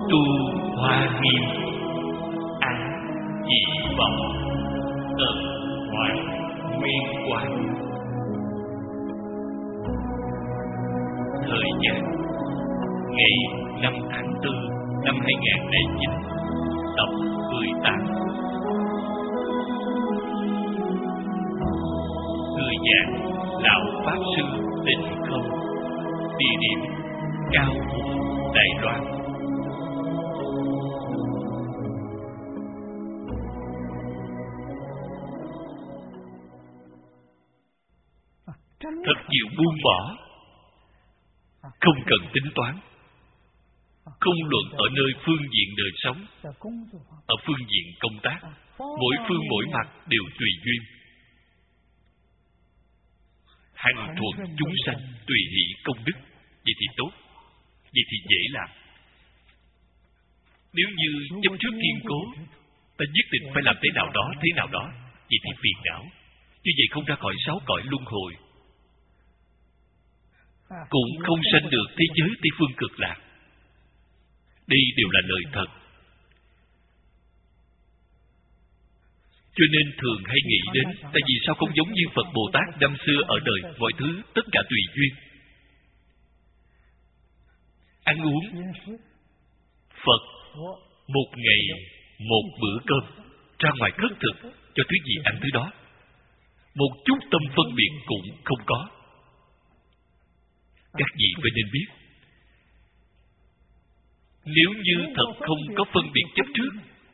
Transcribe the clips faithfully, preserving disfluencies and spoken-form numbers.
tu hoa nghiêm, á dị vọng, tận hoại nguyên quán. Thời gian ngày năm tháng tư năm hai nghìn lẻ chín, tập mười tám. Người giảng lão pháp sư Tịnh Không, địa điểm Cao Hùng, Đài Loan. Thật nhiều buông bỏ, không cần tính toán. Không luận ở nơi phương diện đời sống, ở phương diện công tác, mỗi phương mỗi mặt đều tùy duyên. Hằng thuận chúng sanh, tùy hỷ công đức. Vậy thì tốt, vậy thì dễ làm. Nếu như chấp trước kiên cố, ta nhất định phải làm thế nào đó, thế nào đó, vậy thì phiền não. Như vậy không ra khỏi sáu cõi luân hồi, cũng không sanh được thế giới Tây Phương Cực Lạc. Đây đều là lời thật. Cho nên thường hay nghĩ đến, tại vì sao không giống như Phật Bồ Tát năm xưa ở đời, mọi thứ tất cả tùy duyên. Ăn uống, Phật một ngày một bữa cơm, ra ngoài khất thực, cho thứ gì ăn thứ đó. Một chút tâm phân biệt cũng không có. Các vị phải nên biết, nếu như thật không có phân biệt chấp trước,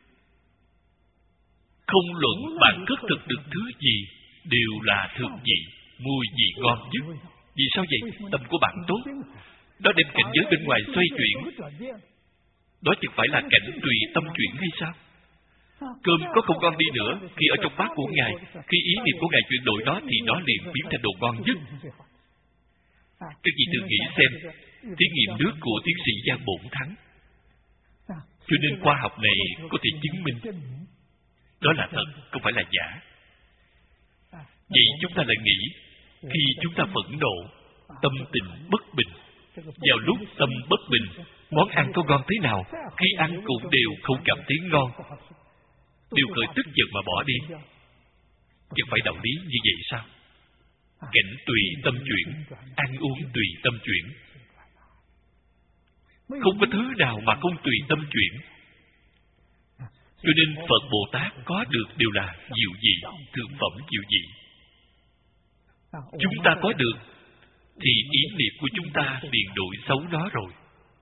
không luận bạn khất thực được thứ gì đều là thượng vị, mùi vị ngon nhất. Vì sao vậy? Tâm của bạn tốt, đó đem cảnh giới bên ngoài xoay chuyển. Đó chẳng phải là cảnh tùy tâm chuyển hay sao? Cơm có không ngon đi nữa, khi ở trong bát của Ngài, khi ý niệm của Ngài chuyển đổi đó, thì nó liền biến thành đồ ngon nhất. Các vị thử nghĩ xem, thí nghiệm nước của tiến sĩ Giang Bổn Thắng. Cho nên khoa học này có thể chứng minh đó là thật, không phải là giả. Vậy chúng ta lại nghĩ, khi chúng ta phẫn nộ, tâm tình bất bình, vào lúc tâm bất bình, món ăn có ngon thế nào, khi ăn cũng đều không cảm thấy ngon, đều khởi tức giận mà bỏ đi. Chẳng phải đạo lý như vậy sao? Cảnh tùy tâm chuyển, ăn uống tùy tâm chuyển. Không có thứ nào mà không tùy tâm chuyển. Cho nên Phật Bồ Tát có được đều là diệu dị, thượng phẩm diệu dị. Chúng ta có được thì ý niệm của chúng ta liền đổi xấu nó rồi.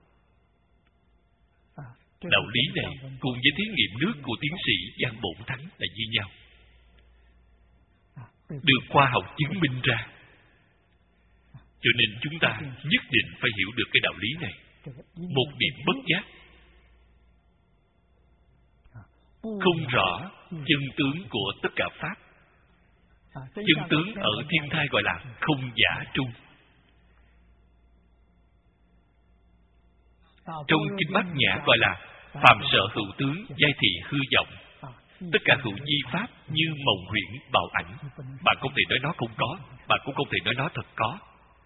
Đạo lý này cùng với thí nghiệm nước của tiến sĩ Giang Bổn Thắng là như nhau, được khoa học chứng minh ra. Cho nên chúng ta nhất định phải hiểu được cái đạo lý này. Một niệm bất giác, không rõ chân tướng của tất cả pháp. Chân tướng ở thiên thai gọi là không giả trung. Trong kinh Bát Nhã gọi là phàm sở hữu tướng, giai thị hư vọng. Tất cả hữu di pháp như mộng huyễn, bạo ảnh. Bạn không thể nói nó không có, bạn cũng không thể nói nó thật có.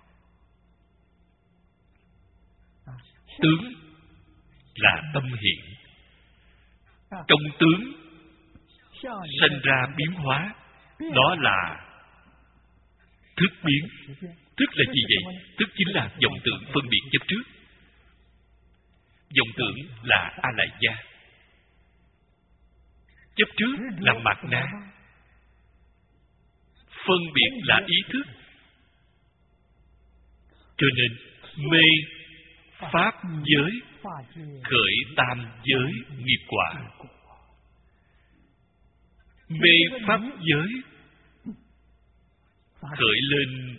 Tướng là tâm hiện. Trong tướng sinh ra biến hóa, đó là thức biến. Thức là gì vậy? Thức chính là vọng tưởng phân biệt chấp trước. Vọng tưởng là a lại gia, chấp trước là mạt na, phân biệt là ý thức. Cho nên mê pháp giới khởi tam giới nghiệp quả. Mê pháp giới khởi lên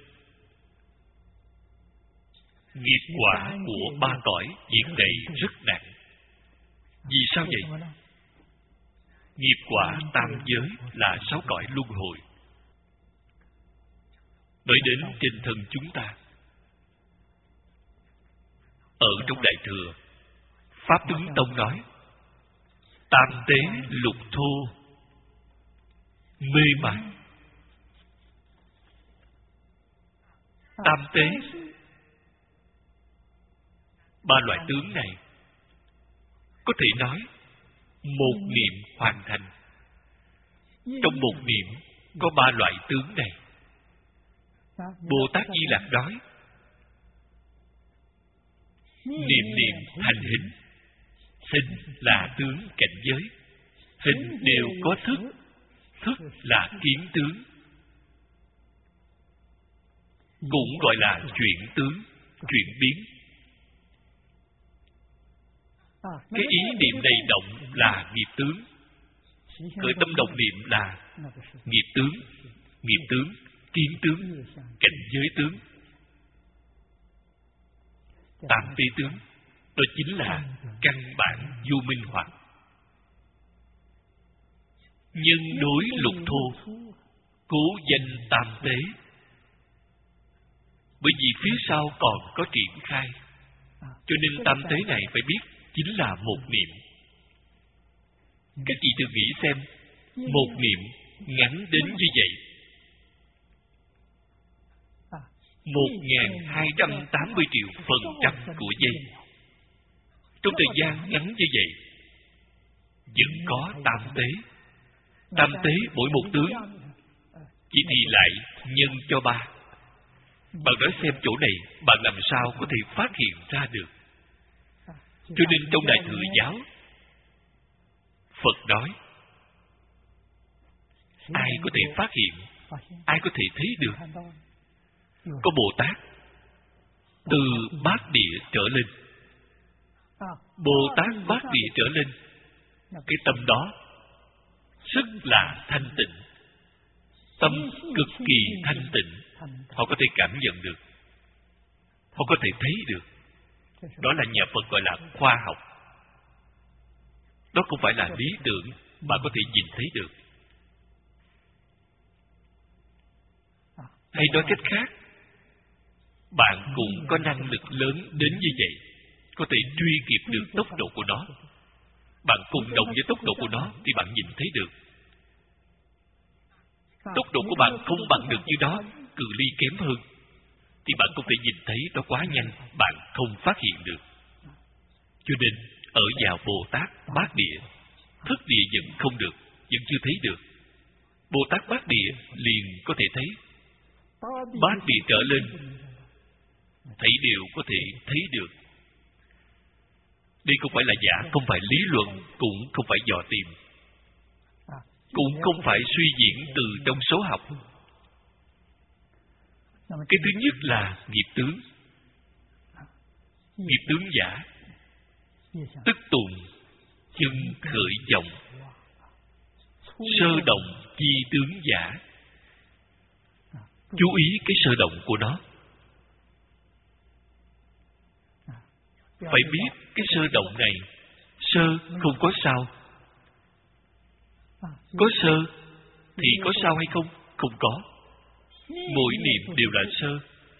nghiệp quả của ba cõi, việc này rất nặng. Vì sao vậy? Nghiệp quả tam giới là sáu cõi luân hồi. Nói đến trên thân chúng ta, ở trong Đại Thừa, Pháp Tướng Tông nói tam tế lục thô, mê man. Tam tế, ba loại tướng này Có thể nói, một niệm hoàn thành. Trong một niệm có ba loại tướng này. Bồ Tát Di Lặc nói, niệm niệm thành hình. Hình là tướng cảnh giới. Hình đều có thức. Thức là kiến tướng. Cũng gọi là chuyển tướng, chuyển biến. Cái ý niệm này động là nghiệp tướng. Khởi tâm động niệm là nghiệp tướng. Nghiệp tướng, kiến tướng, cảnh giới tướng, tam tế tướng. Đó chính là căn bản vô minh hoặc. Nhân đối lục thô, cố danh tam tế. Bởi vì phía sau còn có triển khai, cho nên tam tế này phải biết chính là một niệm. Các vị thử nghĩ xem, một niệm ngắn đến như vậy, một nghìn hai trăm tám mươi triệu phần trăm của giây. Trong thời gian ngắn như vậy, vẫn có tam tế. Tam tế mỗi một tướng chỉ thì lại nhân cho ba. Bạn nói xem chỗ này bạn làm sao có thể phát hiện ra được. Cho nên trong Đại Thừa Giáo, Phật nói, ai có thể phát hiện, ai có thể thấy được. Có Bồ Tát từ bát địa trở lên. Bồ Tát bát địa trở lên, cái tâm đó rất là thanh tịnh. Tâm cực kỳ thanh tịnh. Họ có thể cảm nhận được, họ có thể thấy được. Đó là nhà Phật gọi là khoa học. Đó không phải là lý tưởng, bạn có thể nhìn thấy được. Hay nói cách khác, bạn cũng có năng lực lớn đến như vậy, có thể truy kịp được tốc độ của nó. Bạn cùng đồng với tốc độ của nó thì bạn nhìn thấy được. Tốc độ của bạn không bằng được như đó, cự ly kém hơn, thì bạn không thể nhìn thấy nó quá nhanh, bạn không phát hiện được. Cho nên ở vào Bồ Tát bát địa, thất địa vẫn không được, vẫn chưa thấy được. Bồ Tát bát địa liền có thể thấy. Bát địa trở lên, thấy đều có thể thấy được. Đây không phải là giả, không phải lý luận, cũng không phải dò tìm, cũng không phải suy diễn từ trong số học. Cái thứ nhất là nghiệp tướng. Nghiệp tướng giả, tức tùng chân khởi vọng, sơ động chi tướng giả. Chú ý cái sơ động của nó. Phải biết cái sơ động này, sơ không có sao. Có sơ thì có sao hay không? Không có. Mỗi niệm đều là sơ.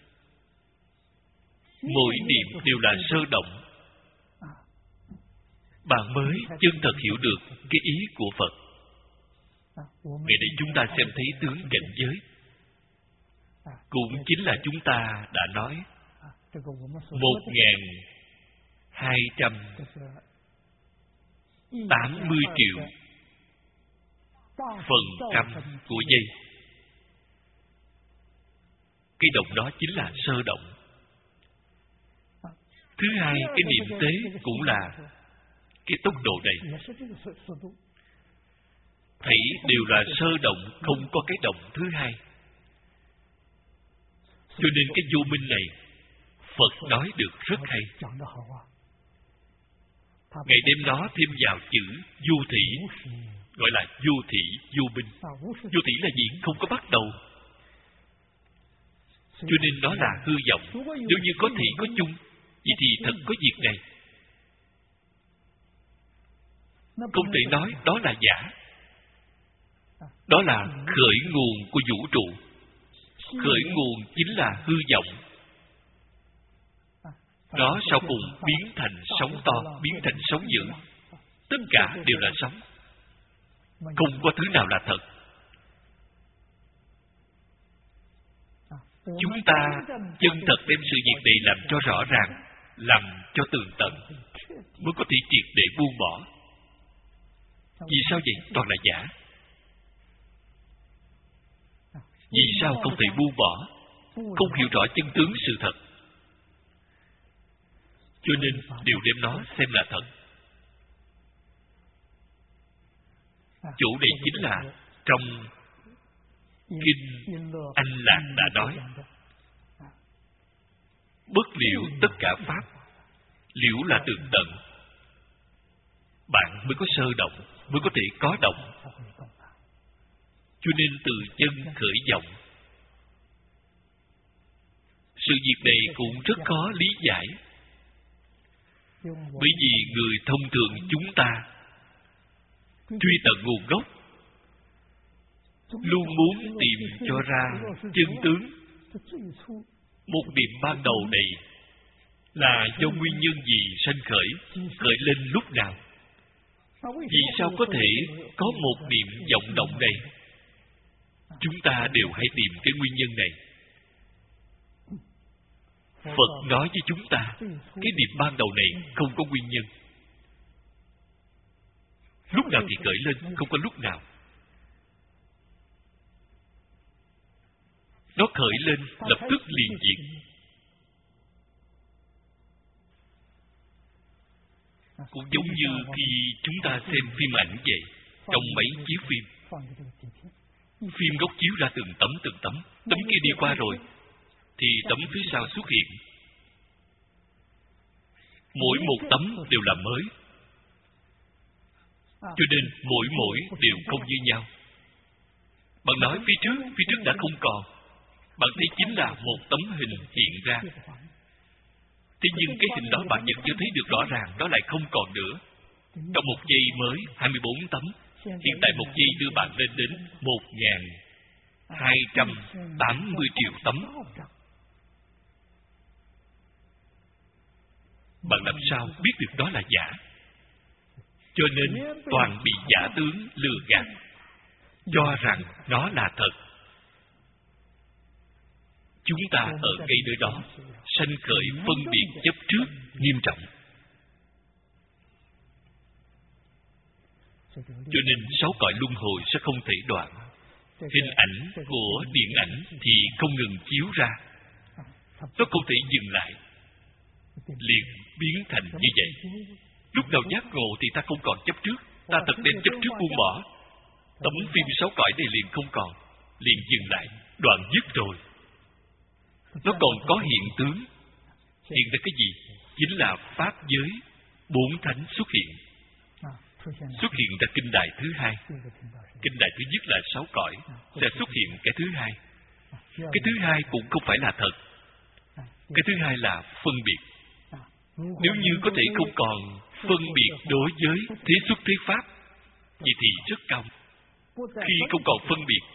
Mỗi niệm đều là sơ động. Bạn mới chân thật hiểu được cái ý của Phật. Ngày nay chúng ta xem thấy tướng cảnh giới, cũng chính là chúng ta đã nói một nghìn hai trăm tám mươi triệu phần trăm của giây. Cái động đó chính là sơ động. Thứ hai, cái niệm tế cũng là cái tốc độ này. Thấy đều là sơ động, không có cái động thứ hai. Cho nên cái vô minh này, Phật nói được rất hay. Ngày đêm đó thêm vào chữ vô thị, gọi là vô thị vô minh. Vô thị là gì? Không có bắt đầu. Cho nên nó là hư vọng. Nếu như có thị có chung, vậy thì thật có việc này. Không thể nói đó là giả. Đó là khởi nguồn của vũ trụ. Khởi nguồn chính là hư vọng. Nó sau cùng biến thành sóng to, biến thành sóng dữ. Tất cả đều là sóng. Không có thứ nào là thật. Chúng ta chân thật đem sự việc này làm cho rõ ràng, làm cho tường tận, mới có thể triệt để buông bỏ. Vì sao vậy? Toàn là giả. Vì sao không thể buông bỏ? Không hiểu rõ chân tướng sự thật, cho nên đều đem nó xem là thật. Chủ đề chính là trong Kinh Anh Lạc đã nói, bất liễu tất cả pháp, liễu là tường tận. Bạn mới có sơ động, mới có thể có động. Cho nên từ chân khởi vọng. Sự việc này cũng rất khó lý giải, bởi vì người thông thường chúng ta truy tận nguồn gốc, luôn muốn tìm cho ra chân tướng. Một điểm ban đầu này là do nguyên nhân gì sanh khởi, khởi lên lúc nào? Vì sao có thể có một niệm vọng động này? Chúng ta đều hãy tìm cái nguyên nhân này. Phật nói với chúng ta, cái niệm ban đầu này không có nguyên nhân. Lúc nào thì khởi lên, không có lúc nào. Nó khởi lên, lập tức liền diệt. Cũng giống như khi chúng ta xem phim ảnh vậy, trong mấy chiếu phim, phim gốc chiếu ra từng tấm từng tấm, tấm kia đi qua rồi, thì tấm phía sau xuất hiện. Mỗi một tấm đều là mới, cho nên mỗi mỗi đều không như nhau. Bạn nói phía trước, phía trước đã không còn, bạn thấy chính là một tấm hình hiện ra. Thế nhưng cái hình đó bạn vẫn chưa thấy được rõ ràng, nó lại không còn nữa. Trong một giây mới hai mươi bốn tấm, hiện tại một giây đưa bạn lên đến một nghìn hai trăm tám mươi triệu tấm. Bạn làm sao biết được đó là giả? Cho nên toàn bị giả tướng lừa gạt, cho rằng nó là thật. Chúng ta ở ngay nơi đó sanh khởi phân biệt chấp trước nghiêm trọng. Cho nên sáu cõi luân hồi sẽ không thể đoạn. Hình ảnh của điện ảnh thì không ngừng chiếu ra, nó không thể dừng lại, liền biến thành như vậy. Lúc nào giác ngộ thì ta không còn chấp trước, ta thật đem chấp trước buông bỏ. Tấm phim sáu cõi này liền không còn, liền dừng lại, đoạn dứt rồi. Nó còn có hiện tướng. Hiện ra cái gì? Chính là pháp giới bốn thánh xuất hiện. Xuất hiện ra kinh đài thứ hai. Kinh đài thứ nhất là sáu cõi, sẽ xuất hiện cái thứ hai. Cái thứ hai cũng không phải là thật. Cái thứ hai là phân biệt. Nếu như có thể không còn phân biệt đối với thế xuất thế pháp, vậy thì rất cao. Khi không còn phân biệt,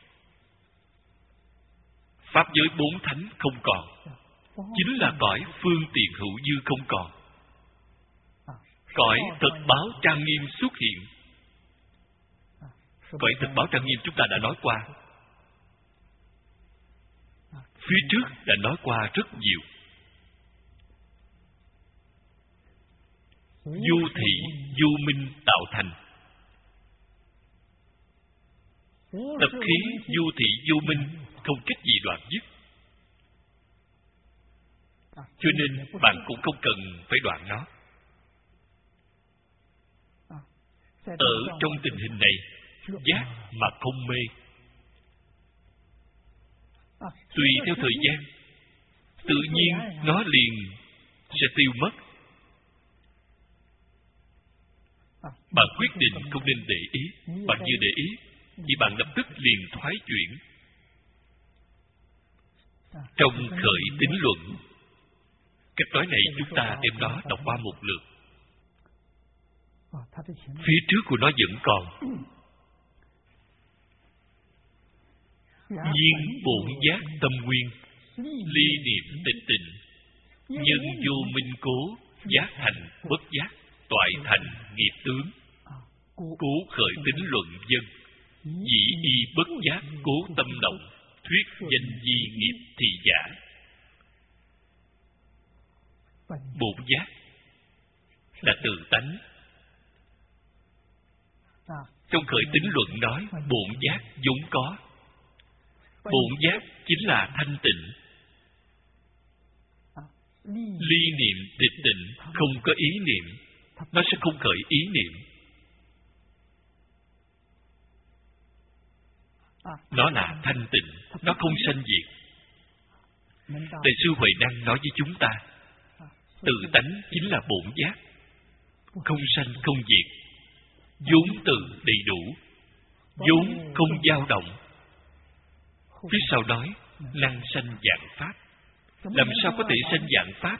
pháp giới bốn thánh không còn, chính là cõi phương tiện hữu dư không còn. Cõi thật báo trang nghiêm xuất hiện. Cõi thật báo trang nghiêm chúng ta đã nói qua, phía trước đã nói qua rất nhiều. Vô thị vô minh tạo thành. Tập khí vô thị vô minh không cách gì đoạn dứt. Cho nên bạn cũng không cần phải đoạn nó. Ở trong tình hình này, giác mà không mê. Tùy theo thời gian, tự nhiên nó liền sẽ tiêu mất. Bạn quyết định không nên để ý. Bạn vừa để ý thì bạn lập tức liền thoái chuyển. Trong khởi tín luận, cách nói này chúng ta đem nó đọc qua một lượt. Phía trước của nó vẫn còn. Nhiên bổn giác tâm nguyên, ly niệm tịch tịnh, nhân vô minh cố, giác thành bất giác, toại thành nghiệp tướng. Cố khởi tín luận dân, dĩ y bất giác cố tâm động, thuyết danh di nghiệp thì giả. Bổn giác là tự tánh. Trong khởi tín luận nói bổn giác vốn có. Bổn giác chính là thanh tịnh. Ly niệm tịch tịnh, không có ý niệm, nó sẽ không khởi ý niệm. Nó là thanh tịnh, nó không sanh diệt. Đại sư Huệ Năng nói với chúng ta, tự tánh chính là bổn giác, không sanh không diệt, vốn từ đầy đủ, vốn không dao động. Phía sau nói năng sanh vạn pháp. Làm sao có thể sanh vạn pháp?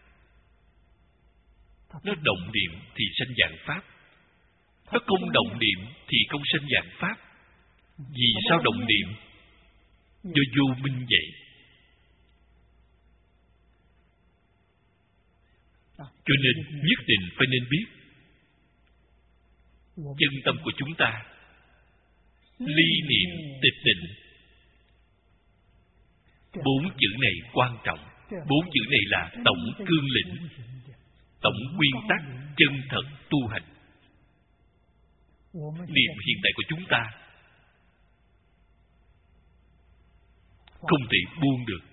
Nó động niệm thì sanh vạn pháp, nó không động niệm thì không sanh vạn pháp. Vì sao động niệm? Do vô minh vậy. Cho nên nhất định phải nên biết chân tâm của chúng ta ly niệm tịch tịnh. Bốn chữ này quan trọng. Bốn chữ này là tổng cương lĩnh, tổng nguyên tắc chân thật tu hành. Niệm hiện tại của chúng ta không thể buông được.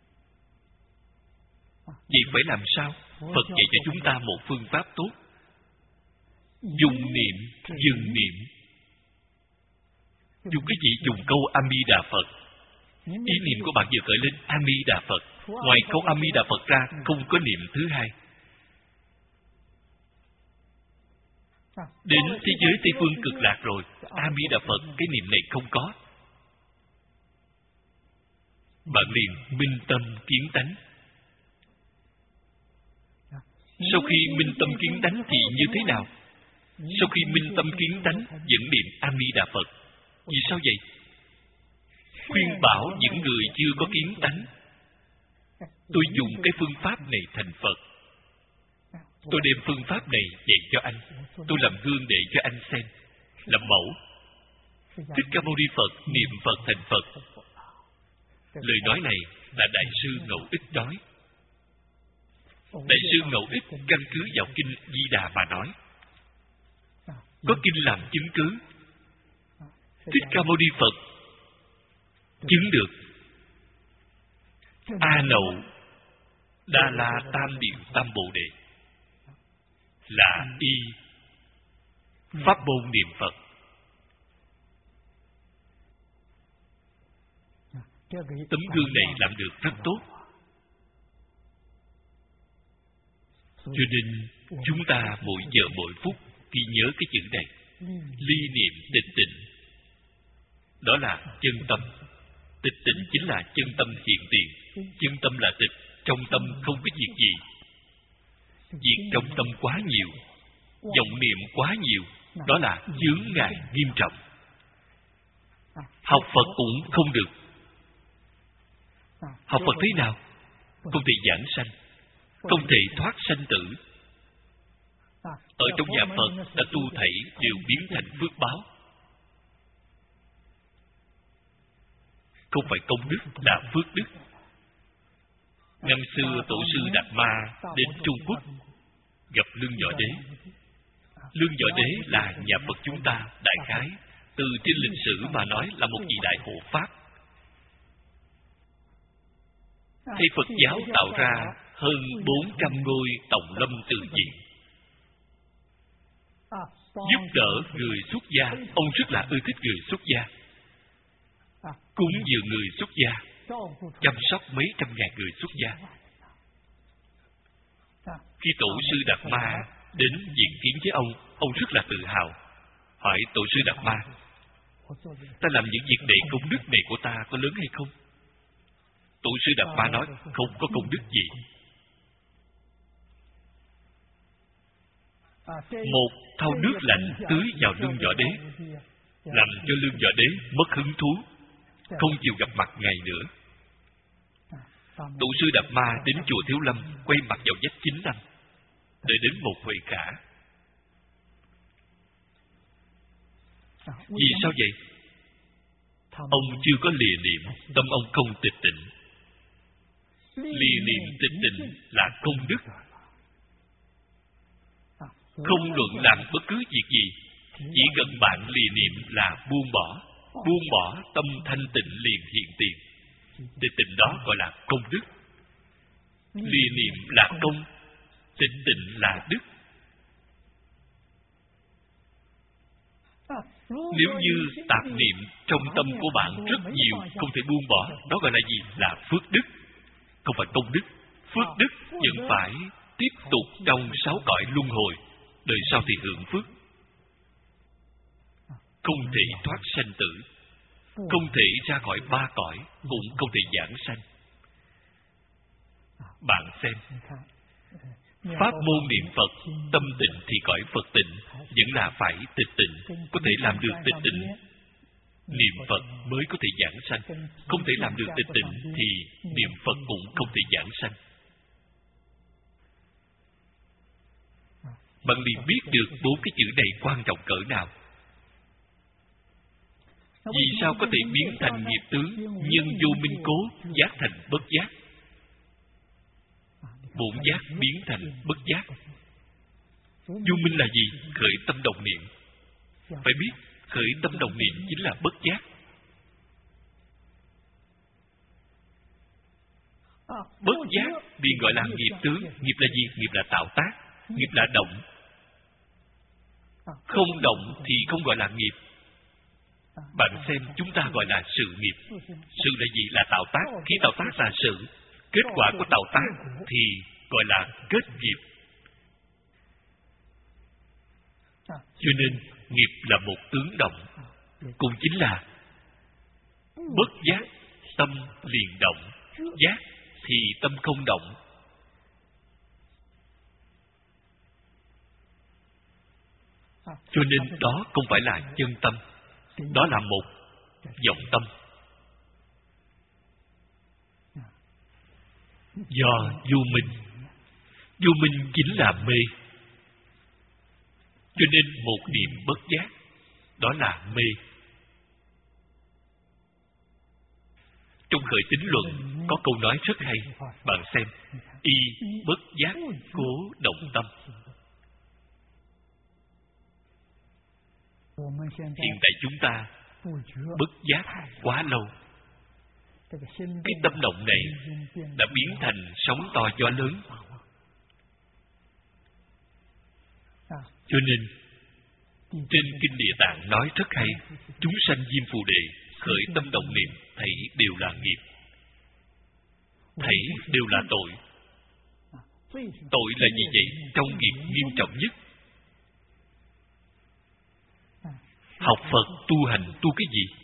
Vậy phải làm sao? Phật dạy cho chúng ta một phương pháp tốt. Dùng niệm, dừng niệm. Dùng cái gì? Dùng câu A Di Đà Phật. Ý niệm của bạn vừa khởi lên A Di Đà Phật. Ngoài câu A Di Đà Phật ra, không có niệm thứ hai. Đến thế giới Tây Phương Cực Lạc rồi, A Di Đà Phật, cái niệm này không có. Bạn liền minh tâm kiến tánh. Sau khi minh tâm kiến tánh thì như thế nào? Sau khi minh tâm kiến tánh vẫn niệm A Di Đà Phật. Vì sao vậy? Khuyên bảo những người chưa có kiến tánh. Tôi dùng cái phương pháp này thành Phật. Tôi đem phương pháp này dạy cho anh. Tôi làm gương để cho anh xem, làm mẫu. Thích Ca Mâu Ni Phật niệm Phật thành Phật. Lời nói này là Đại sư Ngẫu Ích nói. Đại sư Ngẫu Ích căn cứ vào kinh Di Đà mà nói. Có kinh làm chứng cứ. Thích Ca Mâu Ni Phật chứng được A Nậu Đa La Tam Điện Tam Bồ Đề là y pháp môn niệm Phật. Tấm gương này làm được rất tốt. Cho nên chúng ta mỗi giờ mỗi phút ghi nhớ cái chữ này. Ly niệm tịch tịnh, đó là chân tâm. Tịch tịnh chính là chân tâm hiện tiền. Chân tâm là tịch, trong tâm không có việc gì. Việc trong tâm quá nhiều, vọng niệm quá nhiều, đó là chướng ngại nghiêm trọng. Học Phật cũng không được. Học Phật thế nào? Không thể giảng sanh, không thể thoát sanh tử. Ở trong nhà Phật đã tu thảy đều biến thành phước báo. Không phải công đức, là phước đức. Năm xưa tổ sư Đạt Ma đến Trung Quốc gặp Lương Võ Đế. Lương Võ Đế là nhà Phật chúng ta, đại khái từ trên lịch sử mà nói là một vị đại hộ pháp. Thế Phật giáo tạo ra hơn bốn trăm ngôi Tòng Lâm Từ Viện, giúp đỡ người xuất gia. Ông rất là ưa thích người xuất gia, cúng dường người xuất gia, chăm sóc mấy trăm ngàn người xuất gia. Khi tổ sư Đạt Ma đến diện kiến với ông, ông rất là tự hào, hỏi tổ sư Đạt Ma, ta làm những việc này công đức này của ta có lớn hay không? Tổ sư Đạt Ma nói, không có công đức gì. Một thau nước lạnh tưới vào Lương Võ Đế, làm cho Lương Võ Đế mất hứng thú, không chịu gặp mặt ngài nữa. Tổ sư Đạt Ma đến chùa Thiếu Lâm, quay mặt vào vách chín năm, đợi đến một Huệ Khả. Vì sao vậy? Ông chưa có lìa niệm, tâm ông không tịch tịnh. Lìa niệm tịch tịnh là công đức. Không luận làm bất cứ việc gì, chỉ cần bạn lìa niệm là buông bỏ. Buông bỏ, tâm thanh tịnh liền hiện tiền. Tịnh tịnh đó gọi là công đức. Lìa niệm là công, tịnh tịnh là đức. Nếu như tạp niệm trong tâm của bạn rất nhiều, không thể buông bỏ, đó gọi là gì? Là phước đức, không phải công đức. Phước đức vẫn phải tiếp tục trong sáu cõi luân hồi, đời sau thì hưởng phước. Không thể thoát sanh tử, không thể ra khỏi ba cõi, cũng không thể giảng sanh. Bạn xem, pháp môn niệm Phật, tâm tịnh thì cõi Phật tịnh, vẫn là phải tịch tịnh. Có thể làm được tịch tịnh, niệm Phật mới có thể giảng sanh. Không thể làm được tịch tịnh thì niệm Phật cũng không thể giảng sanh. Bạn liền biết được bốn cái chữ này quan trọng cỡ nào. Vì sao có thể biến thành nghiệp tướng, nhân vô minh cố, giác thành bất giác? Bổn giác biến thành bất giác. Vô minh là gì? Khởi tâm đồng niệm. Phải biết, khởi tâm đồng niệm chính là bất giác. Bất giác liền gọi là nghiệp tướng. Nghiệp là gì? Nghiệp là tạo tác. Nghiệp là động. Không động thì không gọi là nghiệp. Bạn xem, chúng ta gọi là sự nghiệp. Sự là gì? Là tạo tác. Khi tạo tác là sự. Kết quả của tạo tác thì gọi là kết nghiệp. Cho nên nghiệp là một tướng động, cũng chính là bất giác, tâm liền động. Giác thì tâm không động. Cho nên đó không phải là chân tâm, đó là một vọng tâm. Do vô minh. Vô minh chính là mê. Cho nên một niệm bất giác, đó là mê. Trong Khởi Tín Luận có câu nói rất hay. Bạn xem, y bất giác cố động tâm. Hiện tại chúng ta bất giác quá lâu. Cái tâm động này đã biến thành sóng to gió lớn. Cho nên trên Kinh Địa Tạng nói rất hay, chúng sanh Diêm Phù Đề khởi tâm động niệm thấy đều là nghiệp, thấy đều là tội. Tội là gì vậy? Trong nghiệp nghiêm trọng nhất. Học Phật tu hành tu cái gì?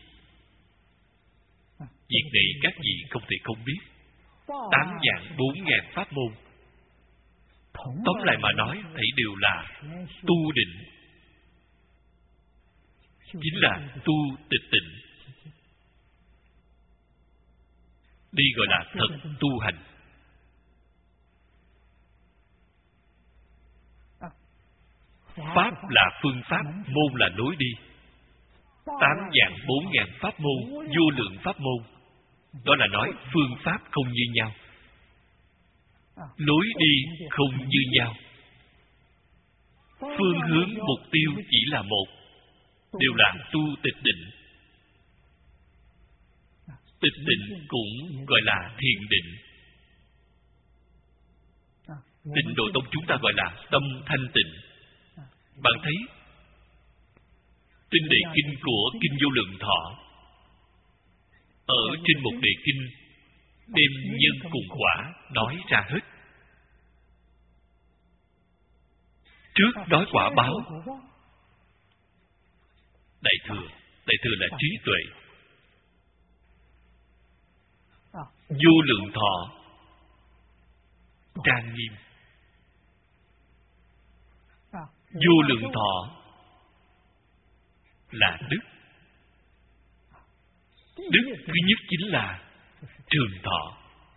Việc này các vị không thể không biết. Tám vạn bốn ngàn pháp môn, tóm lại mà nói, thấy đều là tu định, chính là tu tịch tịnh. Đây gọi là thật tu hành. Pháp là phương pháp, môn là lối đi. Tám vạn bốn ngàn pháp môn, vô lượng pháp môn, đó là nói phương pháp không như nhau, lối đi không như nhau, phương hướng mục tiêu chỉ là một, đều là tu tịch định. Tịch định cũng gọi là thiền định. Tịnh Độ Tông chúng ta gọi là tâm thanh tịnh. Bạn thấy trên đề kinh của Kinh Vô Lượng Thọ, ở trên một đề kinh đem nhân cùng quả nói ra hết. Trước nói quả báo. Đại thừa, đại thừa là trí tuệ. Vô Lượng Thọ trang nghiêm. Vô Lượng Thọ là đức. Đức thứ nhất chính là trường thọ.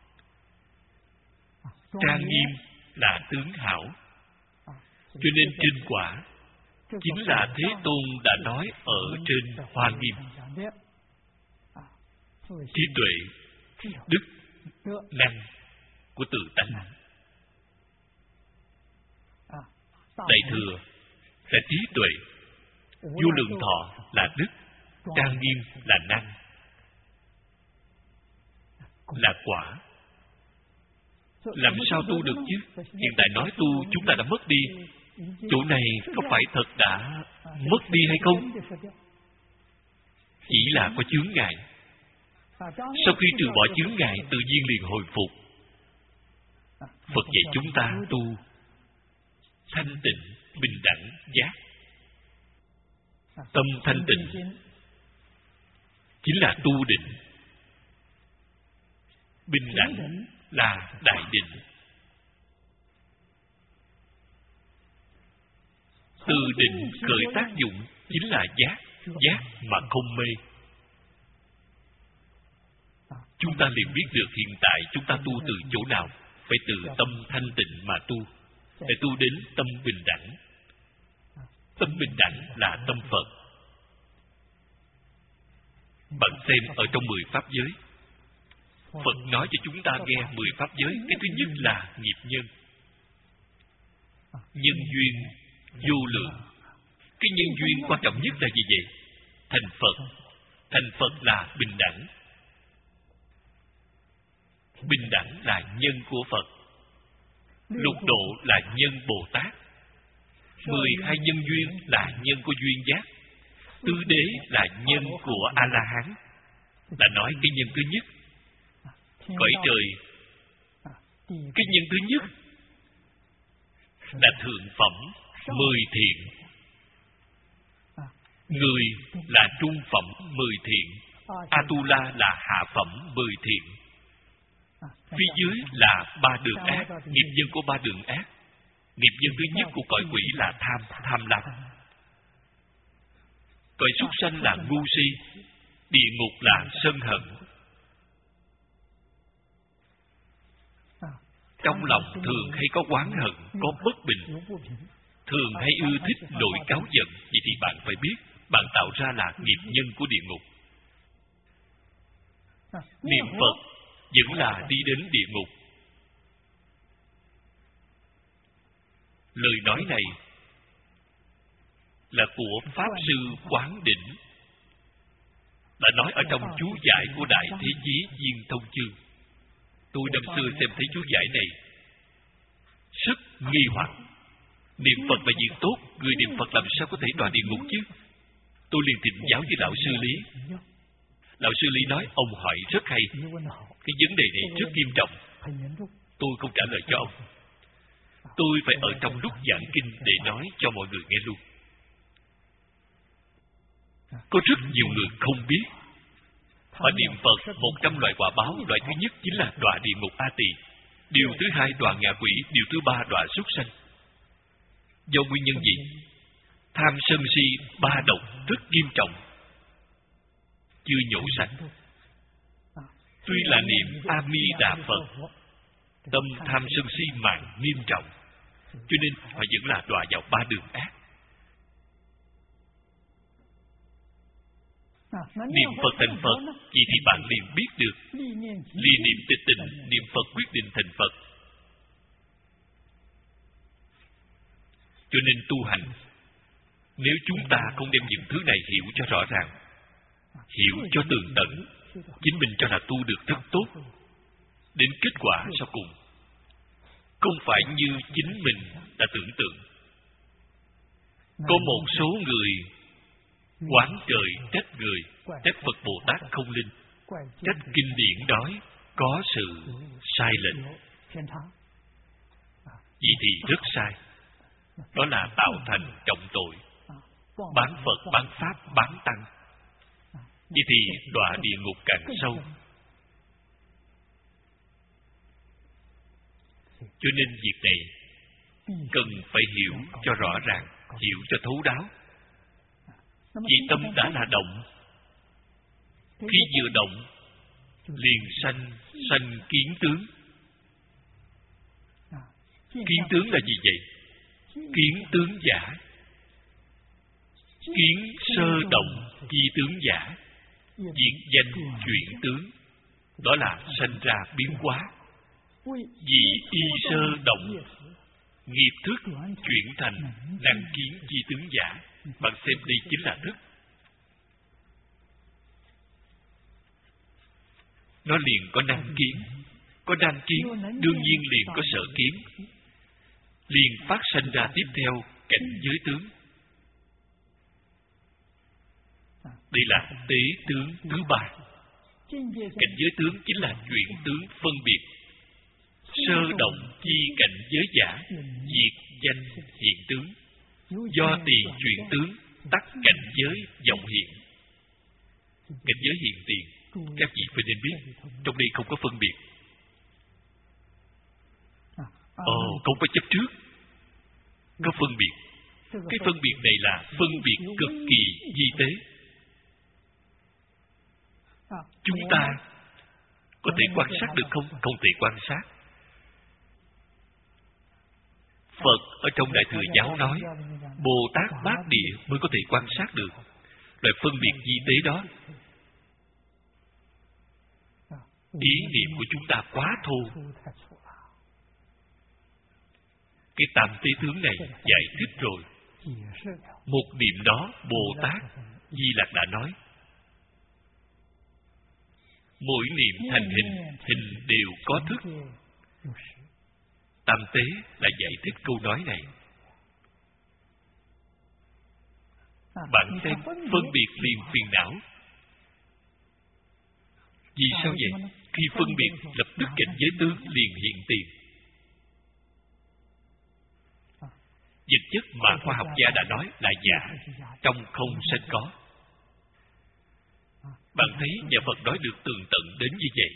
Trang nghiêm là tướng hảo. Cho nên trên quả chính là Thế Tôn đã nói ở trên Hoa Nghiêm. Trí tuệ, đức, năng của tự tánh. Đại thừa là trí tuệ, vô lượng thọ là đức, trang nghiêm là năng, là quả. Làm sao tu được chứ? Hiện tại nói tu chúng ta đã mất đi. Chỗ này có phải thật đã mất đi hay không? Chỉ là có chướng ngại. Sau khi trừ bỏ chướng ngại, tự nhiên liền hồi phục. Phật dạy chúng ta tu thanh tịnh, bình đẳng, giác. Tâm thanh tịnh chính là tu định. Bình đẳng là đại định. Từ định khởi tác dụng chính là giác, giác mà không mê. Chúng ta liền biết được hiện tại chúng ta tu từ chỗ nào. Phải từ tâm thanh tịnh mà tu. Phải tu đến tâm bình đẳng. Tâm bình đẳng là tâm Phật. Bạn xem ở trong mười pháp giới, Phật nói cho chúng ta nghe mười pháp giới. Cái thứ nhất là nghiệp nhân. Nhân duyên vô lượng. Cái nhân duyên quan trọng nhất là gì vậy? Thành Phật. Thành Phật là bình đẳng. Bình đẳng là nhân của Phật. Lục độ là nhân Bồ Tát. Mười hai nhân duyên là nhân của duyên giác. Tứ đế là nhân của A-la-hán. Đã nói cái nhân thứ nhất, cõi trời. Cái nhân thứ nhất là thượng phẩm mười thiện. Người là trung phẩm mười thiện. Atula là hạ phẩm mười thiện. Phía dưới là ba đường ác. Nghiệp nhân của ba đường ác. Nghiệp nhân thứ nhất của cõi quỷ là tham, tham lam. Cõi súc sanh là ngu si. Địa ngục là sân hận. Trong lòng thường hay có oán hận, có bất bình, thường hay ưa thích nổi cáu giận. Vậy thì bạn phải biết, bạn tạo ra là nghiệp nhân của địa ngục. Niệm Phật vẫn là đi đến địa ngục. Lời nói này là của Pháp Sư Quán Đỉnh, đã nói ở trong chú giải của Đại Thế Chí Viên Thông Chương. Tôi năm xưa xem thấy chú giải này rất nghi hoặc. Niệm Phật là việc tốt, người niệm Phật làm sao có thể đọa địa ngục chứ? Tôi liền thỉnh giáo với Lão Sư Lý. Lão Sư Lý nói ông hỏi rất hay. Cái vấn đề này rất nghiêm trọng. Tôi không trả lời cho ông. Tôi phải ở trong lúc giảng kinh để nói cho mọi người nghe luôn. Có rất nhiều người không biết. Ở niệm Phật, một trăm loại quả báo. Loại thứ nhất chính là đọa địa ngục A Tỳ. Điều thứ hai đọa ngạ quỷ. Điều thứ ba đọa súc sanh. Do nguyên nhân gì? Tham sân si ba độc rất nghiêm trọng, chưa nhổ sạch. Tuy là niệm A Di Đà Phật, tâm tham sân si mạng nghiêm trọng, cho nên họ vẫn là đọa vào ba đường ác. Niệm Phật thành Phật, vậy thì bạn liền biết được ly niệm tịch tịnh, niệm Phật quyết định thành Phật. Cho nên tu hành, nếu chúng ta không đem những thứ này hiểu cho rõ ràng, hiểu cho tường tận, chính mình cho là tu được rất tốt, đến kết quả sau cùng không phải như chính mình đã tưởng tượng. Có một số người oán trời trách người, trách Phật Bồ Tát không linh, trách kinh điển nói có sự sai lệch. Vậy thì rất sai. Đó là tạo thành trọng tội, bán Phật, bán Pháp, bán Tăng. Vậy thì đọa địa ngục càng sâu. Cho nên việc này cần phải hiểu cho rõ ràng, hiểu cho thấu đáo. Vì tâm đã là động, khi vừa động liền sanh sanh kiến tướng. Kiến tướng là gì vậy? Kiến tướng giả. Kiến sơ động chi tướng giả, diễn danh chuyển tướng. Đó là sanh ra biến hóa. Vì y sơ động nghiệp thức chuyển thành năng kiến chi tướng giả. Bạn xem đây chính là thức. Nó liền có năng kiến. Có năng kiến, đương nhiên liền có sở kiến. Liền phát sanh ra tiếp theo cảnh giới tướng. Đây là tế tướng thứ ba. Cảnh giới tướng chính là chuyển tướng phân biệt. Sơ động chi cảnh giới giả, diệt danh hiện tướng. Do tiền chuyển tướng, tắc cảnh giới vọng hiện. Cảnh giới hiện tiền, các vị phải nên biết, trong đây không có phân biệt. Ồ, không có chấp trước, có phân biệt. Cái phân biệt này là phân biệt cực kỳ vi tế. Chúng ta có thể quan sát được không? Không thể quan sát. Phật ở trong Đại Thừa Giáo nói, Bồ Tát Bát Địa mới có thể quan sát được. Loại phân biệt vi tế đó, ý niệm của chúng ta quá thô. Cái tam tế tướng này giải thích rồi. Một niệm đó Bồ Tát Di Lặc đã nói, mỗi niệm thành hình, hình đều có thức. Tam tế là giải thích câu nói này. Bạn xem, phân biệt liền phiền não. Vì sao vậy? Khi phân biệt, lập tức cảnh giới tướng liền hiện tiền. Dịch chất mà khoa học gia đã nói là giả, trong không sanh có. Bạn thấy nhà Phật nói được tường tận đến như vậy.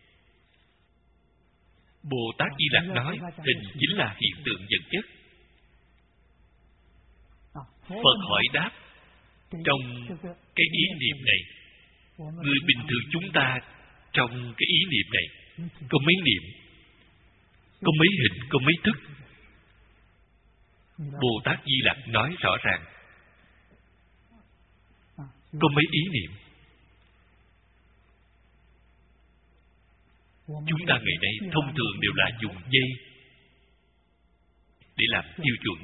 Bồ Tát Di Lặc nói hình chính là hiện tượng vật chất. Phật hỏi đáp, trong cái ý niệm này, người bình thường chúng ta trong cái ý niệm này có mấy niệm, có mấy hình, có mấy thức? Bồ Tát Di Lặc nói rõ ràng, có mấy ý niệm. Chúng ta ngày nay thông thường đều là dùng dây để làm tiêu chuẩn.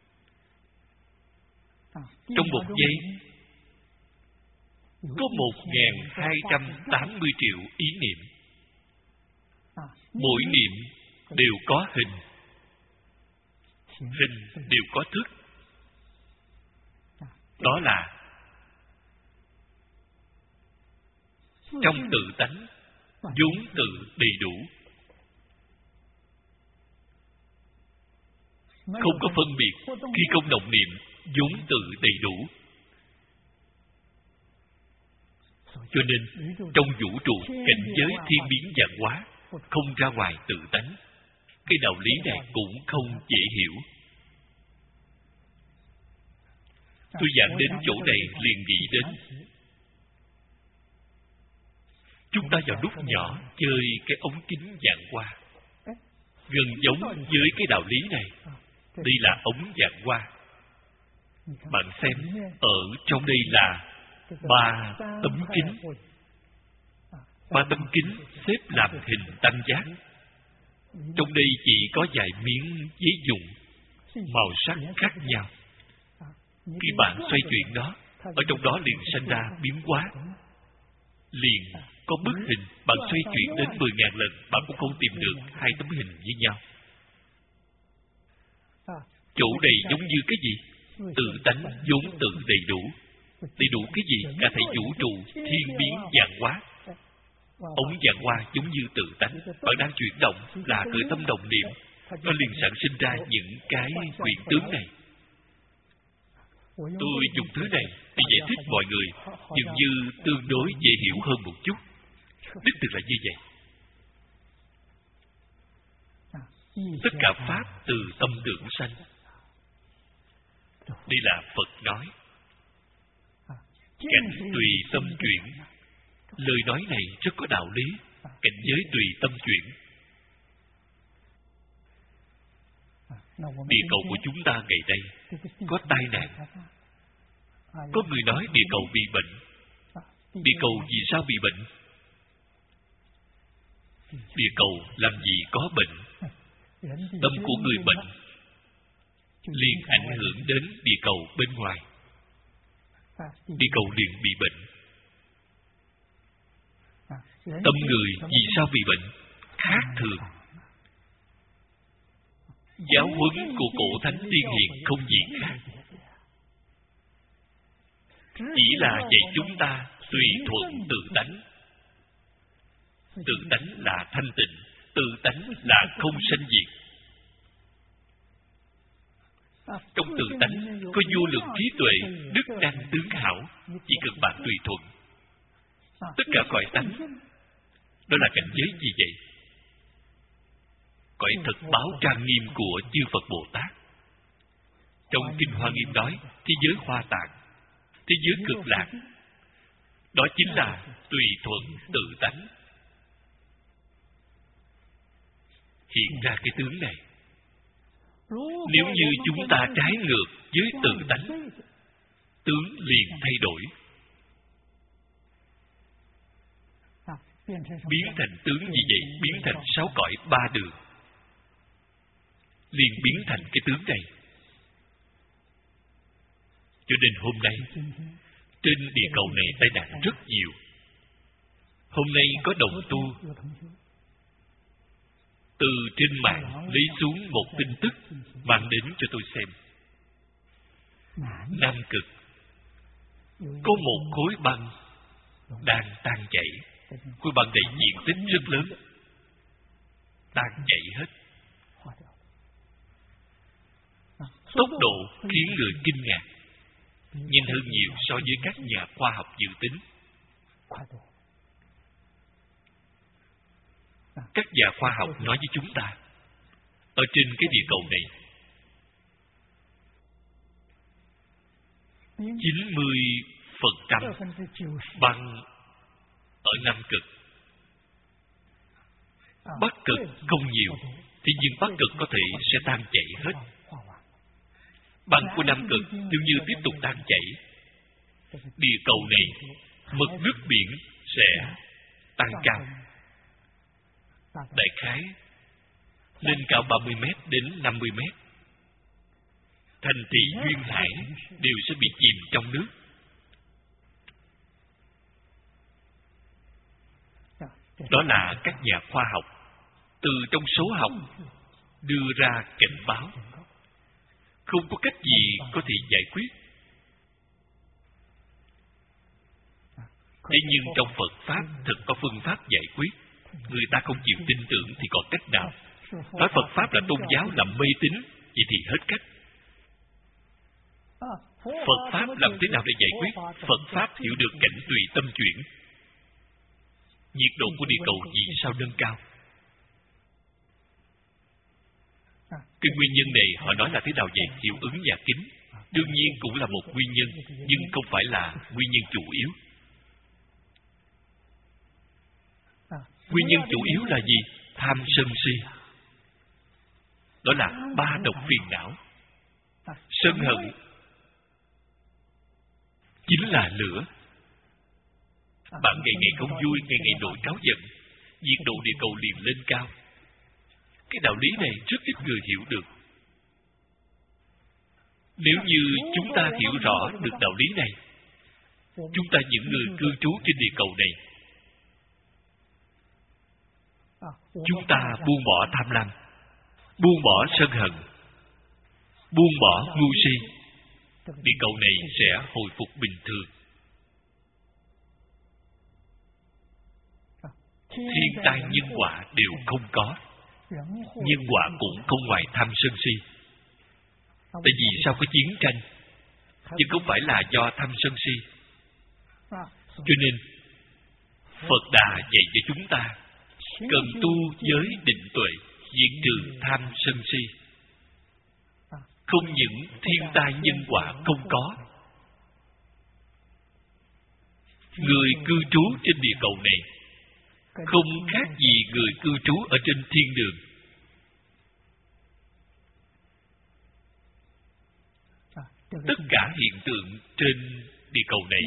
Trong một giây có một nghìn hai trăm tám mươi triệu ý niệm. Mỗi niệm đều có hình, hình đều có thức. Đó là trong tự tánh vốn tự đầy đủ, không có phân biệt. Khi không động niệm, vốn tự đầy đủ. Cho nên trong vũ trụ cảnh giới thiên biến vạn hóa, không ra ngoài tự tánh. Cái đạo lý này cũng không dễ hiểu. Tôi giảng đến chỗ này liền nghĩ đến chúng ta vào lúc nhỏ chơi cái ống kính vạn hoa, gần giống với cái đạo lý này. Đây là ống vạn hoa. Bạn xem, ở trong đây là ba tấm kính. Ba tấm kính xếp làm hình tam giác. Trong đây chỉ có vài miếng giấy dùng, màu sắc khác nhau. Khi bạn xoay chuyển nó, ở trong đó liền sinh ra biến hóa. Liền có bức hình, bạn xoay chuyển đến mười ngàn lần, bạn cũng không tìm được hai tấm hình với nhau. Chỗ này giống như cái gì? Tự tánh vốn tự đầy đủ. Đầy đủ cái gì? Cả thảy vũ trụ, thiên biến vạn hóa. Ống vạn hoa giống như tự tánh. Bạn đang chuyển động là cởi tâm đồng niệm, nó liền sản sinh ra những cái quyền tướng này. Tôi dùng thứ này để giải thích mọi người, dường như tương đối dễ hiểu hơn một chút. Đích thực là như vậy. Tất cả pháp từ tâm tưởng sanh. Đây là Phật nói. Cảnh tùy tâm chuyển. Lời nói này rất có đạo lý. Cảnh giới tùy tâm chuyển. Địa cầu của chúng ta ngày nay có tai nạn. Có người nói địa cầu bị bệnh. Địa cầu vì sao bị bệnh? Địa cầu làm gì có bệnh? Tâm của người bệnh liền ảnh hưởng đến địa cầu bên ngoài. Địa cầu liền bị bệnh. Tâm người vì sao bị bệnh? Khác thường. Giáo huấn của cổ thánh tiên hiền không gì khác, chỉ là dạy chúng ta tùy thuận tự tánh. Tự tánh là thanh tịnh, tự tánh là không sanh diệt. Trong tự tánh có vô lượng trí tuệ, đức năng tướng hảo, chỉ cần bạn tùy thuận. Tất cả cõi tánh, đó là cảnh giới gì vậy? Cõi thật báo trang nghiêm của chư Phật Bồ Tát. Trong Kinh Hoa Nghiêm nói, thế giới hoa tạng, thế giới cực lạc, đó chính là tùy thuận tự tánh. Hiện ra cái tướng này. Nếu như chúng ta trái ngược với tự tánh, tướng liền thay đổi, biến thành tướng gì vậy? Biến thành sáu cõi ba đường, liền biến thành cái tướng này. Cho nên hôm nay trên địa cầu này tai nạn rất nhiều. Hôm nay có đồng tu từ trên mạng lấy xuống một tin tức mang đến cho tôi xem. Nam Cực có một khối băng đang tan chảy. Khối băng này diện tích rất lớn, tan chảy hết. Tốc độ khiến người kinh ngạc, nhanh hơn nhiều so với các nhà khoa học dự tính. Các nhà khoa học nói với chúng ta, ở trên cái địa cầu này, chín mươi phần trăm băng ở Nam Cực. Bắc Cực không nhiều, thế nhưng Bắc Cực có thể sẽ tan chảy hết. Băng của Nam Cực nếu như tiếp tục tan chảy, địa cầu này mực nước biển sẽ tăng cao, đại khái lên cao ba mươi mét đến năm mươi mét. Thành thị duyên hải đều sẽ bị chìm trong nước. Đó là các nhà khoa học từ trong số học đưa ra cảnh báo. Không có cách gì có thể giải quyết. Thế nhưng trong Phật Pháp thật có phương pháp giải quyết. Người ta không chịu tin tưởng thì còn cách nào? Nói Phật Pháp là tôn giáo, là mê tín, vậy thì hết cách. Phật Pháp làm thế nào để giải quyết? Phật Pháp hiểu được cảnh tùy tâm chuyển. Nhiệt độ của địa cầu vì sao nâng cao? Cái nguyên nhân này họ nói là thế nào vậy? Hiệu ứng nhà kính. Đương nhiên cũng là một nguyên nhân, nhưng không phải là nguyên nhân chủ yếu. Nguyên nhân chủ yếu là gì? Tham sân si. Đó là ba độc phiền não. Sân hận chính là lửa. Bạn ngày ngày không vui, ngày ngày nổi cáu giận, nhiệt độ địa cầu liền lên cao. Cái đạo lý này rất ít người hiểu được. Nếu như chúng ta hiểu rõ được đạo lý này, chúng ta những người cư trú trên địa cầu này, chúng ta buông bỏ tham lam, buông bỏ sân hận, buông bỏ ngu si, địa cầu này sẽ hồi phục bình thường. Thiên tai nhân quả đều không có. Nhân quả cũng không ngoài tham sân si. Tại vì sao có chiến tranh? Chứ không phải là do tham sân si. Cho nên Phật Đà dạy cho chúng ta cần tu giới định tuệ, diệt trừ tham sân si. Không những thiên tai nhân quả không có, người cư trú trên địa cầu này không khác gì người cư trú ở trên thiên đường. Tất cả hiện tượng trên địa cầu này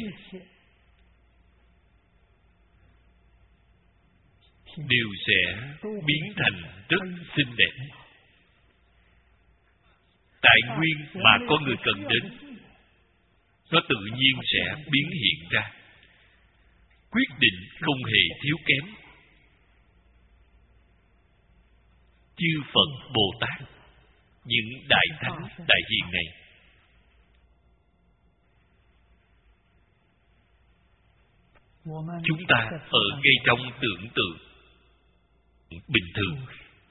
đều sẽ biến thành rất xinh đẹp. tài nguyên mà con người cần đến, nó tự nhiên sẽ biến hiện ra, quyết định không hề thiếu kém. Chư Phật Bồ Tát, những đại thánh đại hiền này, chúng ta ở ngay trong tưởng tượng bình thường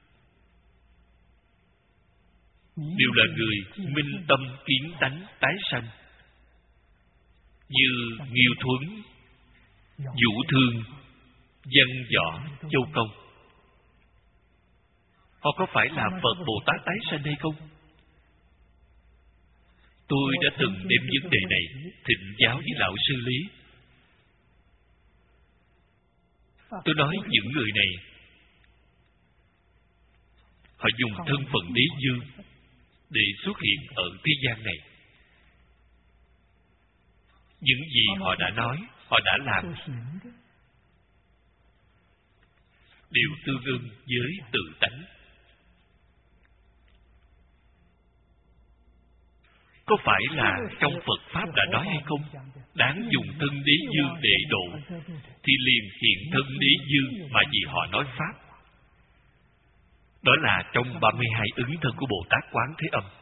đều là người minh tâm kiến tánh tái sanh, như Nghiêu Thuấn, Vũ Thương, Văn Võ, Châu Công. Họ có phải là Phật Bồ Tát tái sanh hay không? Tôi đã từng đem vấn đề này thỉnh giáo với lão sư Lý. Tôi nói những người này, họ dùng thân phận đế dương để xuất hiện ở thế gian này. Những gì họ đã nói, họ đã làm, đều tương ưng với tự tánh. Có phải là trong Phật Pháp đã nói hay không? Đáng dùng thân đế dương để độ, thì liền hiện thân đế dương mà vì họ nói Pháp. Đó là trong ba mươi hai ứng thân của Bồ Tát Quán Thế Âm.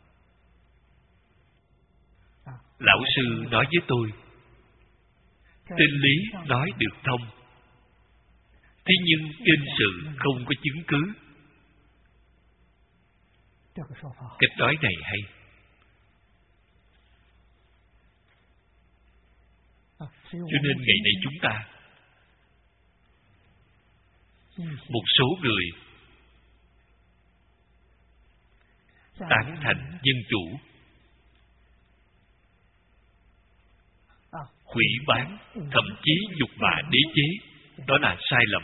Lão sư nói với tôi, tên lý nói được thông, thế nhưng kinh sự không có chứng cứ. Cách nói này hay. Cho nên ngày nay chúng ta, một số người tán thành dân chủ, hủy bán, thậm chí nhục mạ đế chế, đó là sai lầm.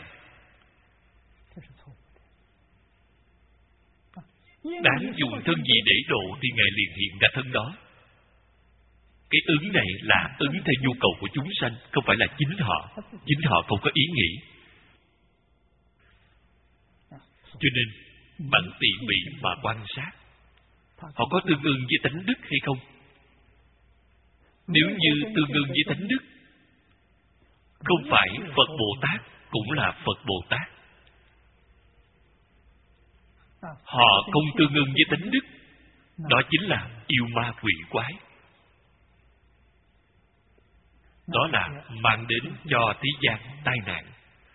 Đáng dùng thân gì để độ thì Ngài liền hiện ra thân đó. Cái ứng này là ứng theo nhu cầu của chúng sanh, không phải là chính họ. Chính họ không có ý nghĩ. Cho nên bạn tỉ mỉ mà quan sát, họ có tương ưng với tánh đức hay không? Nếu như tương ưng với tánh đức, không phải Phật Bồ Tát cũng là Phật Bồ Tát. Họ không tương ưng với tánh đức, đó chính là yêu ma quỷ quái. Đó là mang đến cho thế gian tai nạn,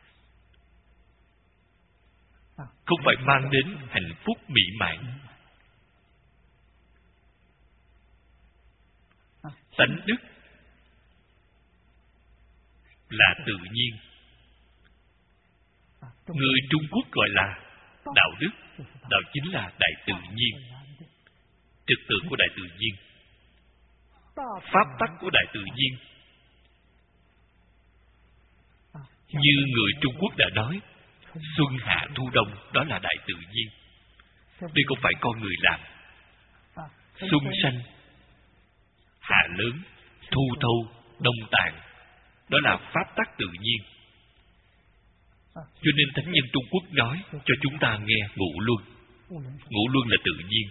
không phải mang đến hạnh phúc mỹ mãn. Tánh đức là tự nhiên. Người Trung Quốc gọi là đạo đức. Đạo chính là đại tự nhiên, trật tự của đại tự nhiên, pháp tắc của đại tự nhiên. Như người Trung Quốc đã nói, xuân hạ thu đông, đó là đại tự nhiên. Đây không phải con người làm. Xuân sanh, hạ lớn, thu thâu, đông tàn, đó là pháp tắc tự nhiên. Cho nên Thánh nhân Trung Quốc nói cho chúng ta nghe ngũ luân. Ngũ luân là tự nhiên.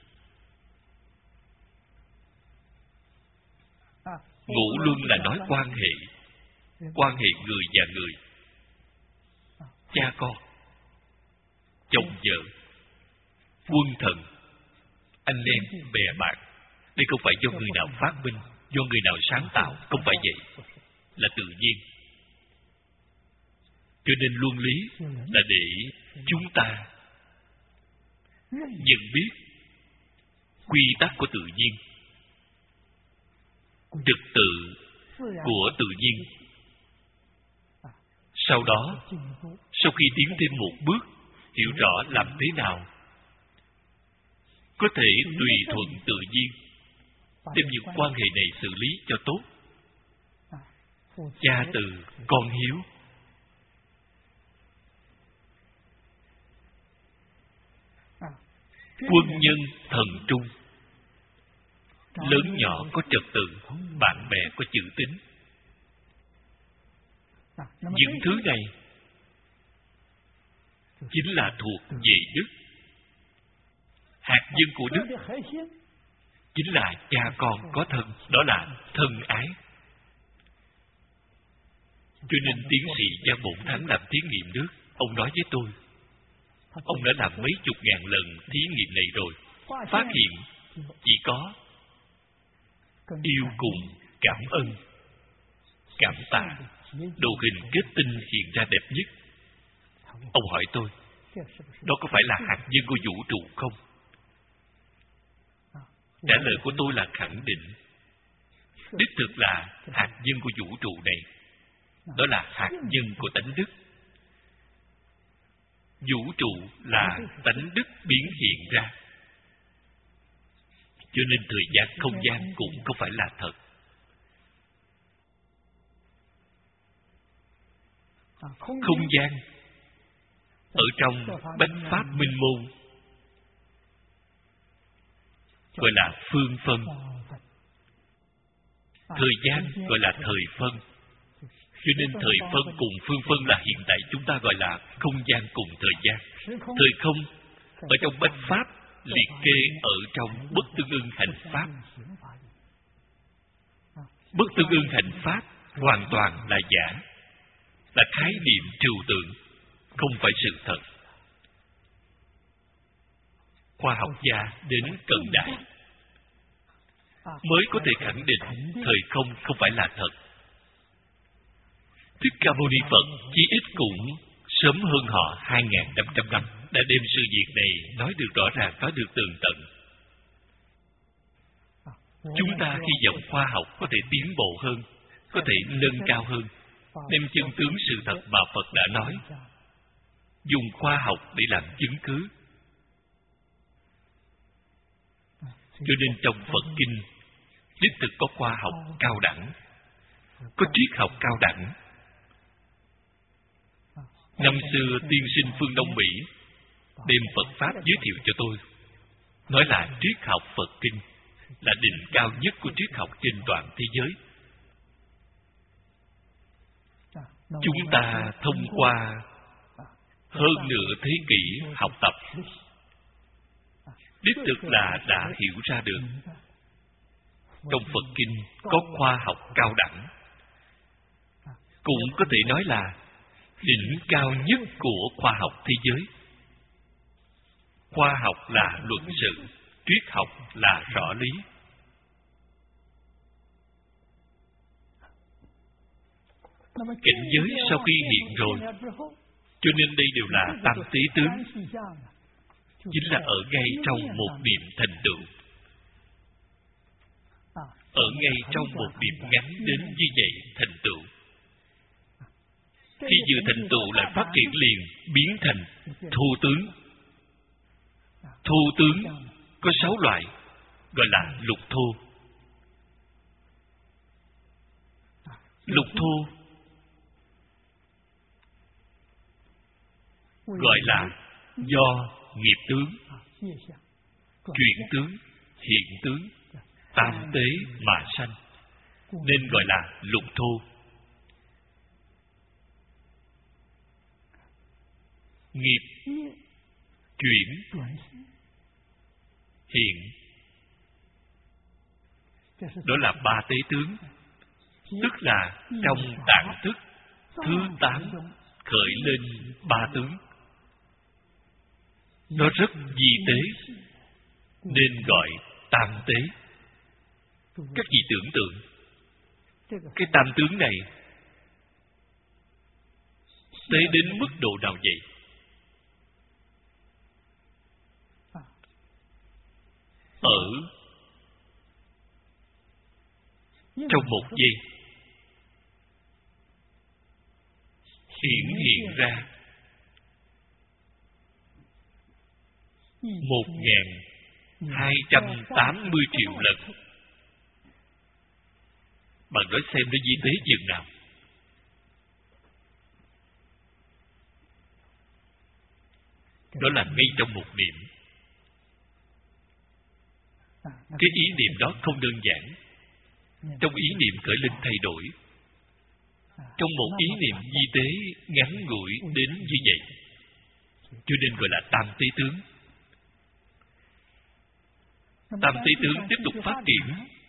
Ngũ luân là nói quan hệ, quan hệ người và người, cha con, chồng vợ, quân thần, anh em, bè bạn. Đây không phải do người nào phát minh, do người nào sáng tạo, không phải vậy, là tự nhiên. Cho nên luân lý là để chúng ta nhận biết quy tắc của tự nhiên, trật tự của tự nhiên. Sau đó, sau khi tiến thêm một bước, hiểu rõ làm thế nào có thể tùy thuận tự nhiên, đem những quan hệ này xử lý cho tốt. Cha từ, con hiếu. Quân nhân thần trung. Lớn nhỏ có trật tự, bạn bè có chữ tín. Những thứ này chính là thuộc về đức. Hạt nhân của đức chính là cha con có thân, đó là thân ái. Cho nên tiến sĩ Giang Bổn Thắng làm thí nghiệm nước, ông nói với tôi, ông đã làm mấy chục ngàn lần thí nghiệm này rồi, phát hiện chỉ có yêu cùng, cảm ơn, cảm tạ, đồ hình kết tinh hiện ra đẹp nhất. Ông hỏi tôi, đó có phải là hạt nhân của vũ trụ không? Trả lời của tôi là khẳng định. Đích thực là hạt nhân của vũ trụ này. Đó là hạt nhân của tánh đức. Vũ trụ là tánh đức biến hiện ra. Cho nên thời gian, không gian cũng không phải là thật. Không gian ở trong bách pháp minh môn gọi là phương phân, thời gian gọi là thời phân. Cho nên thời phân cùng phương phân là hiện tại chúng ta gọi là không gian cùng thời gian. Thời không ở trong bách pháp liệt kê ở trong bất tương ưng hành pháp. Bất tương ưng hành pháp hoàn toàn là giả, là khái niệm trừu tượng, không phải sự thật. Khoa học gia đến cận đại mới có thể khẳng định thời không không phải là thật. Thích Ca Mâu Ni Phật chí ít cũng sớm hơn họ hai nghìn năm trăm năm đã đem sự việc này nói được rõ ràng, nói được tường tận. Chúng ta hy vọng khoa học có thể tiến bộ hơn, có thể nâng cao hơn, đem chân tướng sự thật mà Phật đã nói, dùng khoa học để làm chứng cứ. Cho nên trong Phật Kinh đích thực có khoa học cao đẳng, có triết học cao đẳng. Năm xưa tiên sinh phương Đông Mỹ đem Phật Pháp giới thiệu cho tôi, nói là triết học Phật Kinh là đỉnh cao nhất của triết học trên toàn thế giới. Chúng ta thông qua hơn nửa thế kỷ học tập, đích thực là đã hiểu ra được trong Phật Kinh có khoa học cao đẳng, cũng có thể nói là đỉnh cao nhất của khoa học thế giới. Khoa học là luận sự, triết học là rõ lý. Cảnh giới sau khi hiện rồi, cho nên đây đều là tam tế tướng, chính là ở ngay trong một điểm thành tựu, ở ngay trong một điểm ngắn đến như vậy thành tựu. Khi vừa thành tựu lại phát triển liền biến thành thu tướng. Thu tướng có sáu loại, gọi là lục thu. Lục thu gọi là do nghiệp tướng, chuyển tướng, hiện tướng, tam tế mà sanh, nên gọi là lục thu. Nghiệp, chuyển, hiện, đó là ba tế tướng, tức là trong tạng thức thứ tám khởi lên ba tướng. Nó rất vi tế, nên gọi tam tế. Các vị tưởng tượng, cái tam tướng này tế đến mức độ nào vậy? Ở trong một giây hiển hiện ra một ngàn hai trăm tám mươi triệu lần. Bạn nói xem nó vi tế chừng nào? Đó là ngay trong một niệm. Cái ý niệm đó không đơn giản. Trong ý niệm khởi lên thay đổi, trong một ý niệm vi tế ngắn ngủi đến như vậy, cho nên gọi là tam tế tướng. Tam Thế Tướng tiếp tục phát triển,